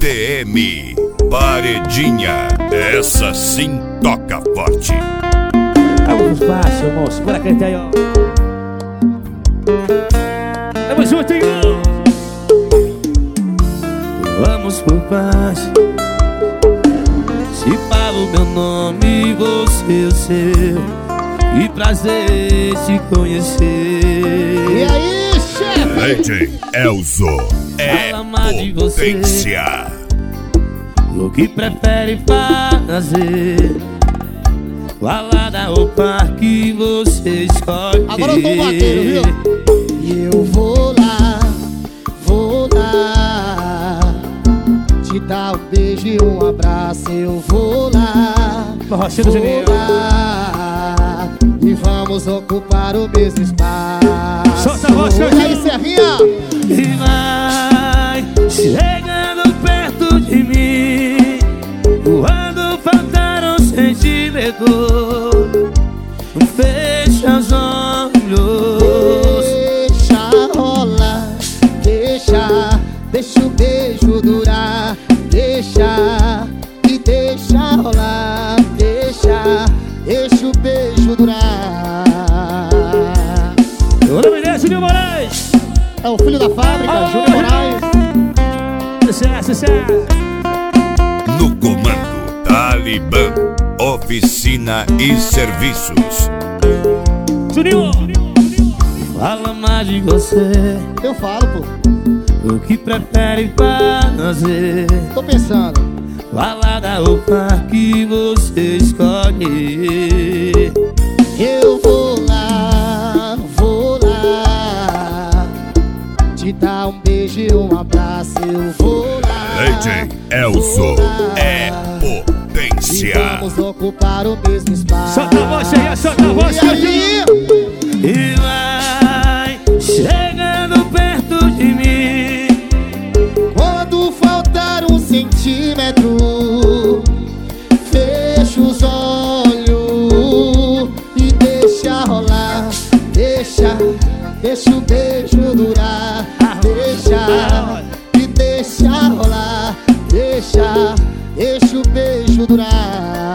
EDM Paredinha, essa sim toca forte. Vamos baixo, moço, bora cantar aí, ó. Tamo junto, hein? Vamos por baixo. Se falo meu nome, você o seu. Que prazer te conhecer. E aí, chefe? DJ Elzo é potência. O que prefere fazer? Balada ou parque, você escolhe. Agora eu tô batendo, viu? E eu vou lá te dar um beijo e um abraço. Eu vou lá, e vamos ocupar o mesmo espaço. Solta a voz, e aí, Serrinha? E vai chegando perto de mim, quando faltar um sentimento, fecha os olhos. Deixa rolar, deixa o beijo durar. Deixa rolar, deixa o beijo durar. O nome dele é Júnior Moraes. É o filho da fábrica, Júnior Moraes. Sucesso. No comando, Talibã, oficina e serviços. Juninho, fala mais de você. Eu falo, pô. O que prefere fazer? Tô pensando. Balada ou parque, você escolhe. Eu vou lá te dar um beijo e um abraço. Eu vou lá. DJ Elzo é potência. E vamos ocupar o mesmo espaço. Solta a voz aí, solta a voz. E aí? E vai chegando perto de mim, quando faltar um centímetro, fecha os olhos e deixa rolar. Deixa o beijo durar. Deixa rolar. Deixa o beijo durar.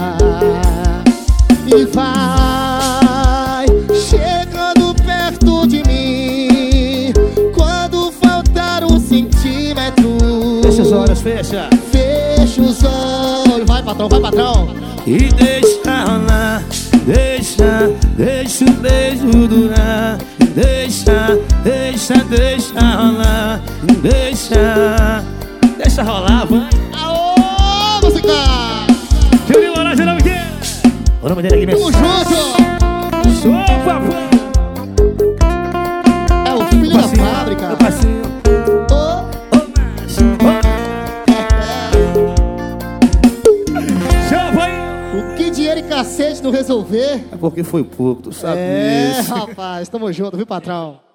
E vai chegando perto de mim, quando faltar um centímetro. Fecha os olhos, fecha. Fecha os olhos. Vai, patrão. E deixa rolar. Deixa o beijo durar. Deixa rolar. Deixa rolar, vai. Aô, música! Júnior Moraes, o nome dele. O nome dele aqui mesmo. Tamo junto! Show, papai. É o filho da fábrica. Meu parceiro. O que dinheiro e cacete não resolver? É porque foi pouco, tu sabe É, disso. rapaz, tamo junto, viu, patrão?